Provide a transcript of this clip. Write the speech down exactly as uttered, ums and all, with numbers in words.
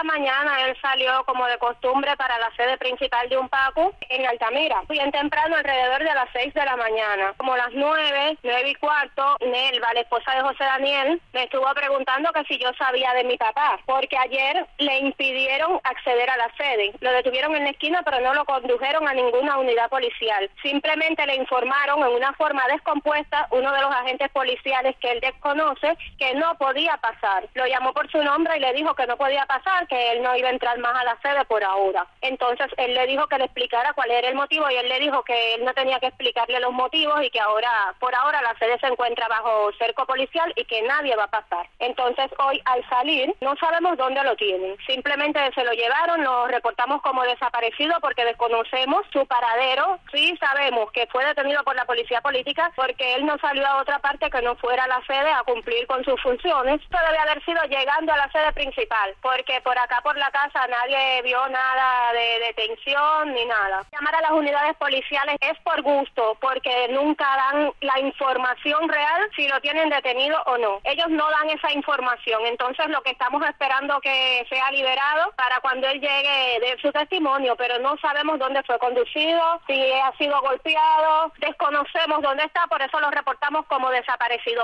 esta mañana él salió como de costumbre para la sede principal de Unpacu en Altamira. Bien temprano, alrededor de las seis de la mañana. Como las nueve, nueve y cuarto, Nelva, la esposa de José Daniel, me estuvo preguntando que si yo sabía de mi papá, porque ayer le impidieron acceder a la sede. Lo detuvieron en la esquina, pero no lo condujeron a ninguna unidad policial. Simplemente le informaron en una forma descompuesta, uno de los agentes policiales que él desconoce, que no podía pasar. Lo llamó por su nombre y le dijo que no podía pasar, que él no iba a entrar más a la sede por ahora. Entonces él le dijo que le explicara cuál era el motivo y él le dijo que él no tenía que explicarle los motivos y que ahora, por ahora, la sede se encuentra bajo cerco policial y que nadie va a pasar. Entonces hoy al salir no sabemos dónde lo tienen. Simplemente se lo llevaron, lo reportamos como desaparecido porque desconocemos su paradero. Sí sabemos que fue detenido por la policía política porque él no salió a otra parte que no fuera a la sede a cumplir con sus funciones. Esto debe haber sido llegando a la sede principal, porque por acá por la casa nadie vio nada de detención ni nada. Llamar a las unidades policiales es por gusto, porque nunca dan la información real si lo tienen detenido o no. Ellos no dan esa información, entonces lo que estamos esperando que sea liberado para cuando él llegue de su testimonio, pero no sabemos dónde fue conducido, si ha sido golpeado, desconocemos dónde está, por eso lo reportamos como desaparecido.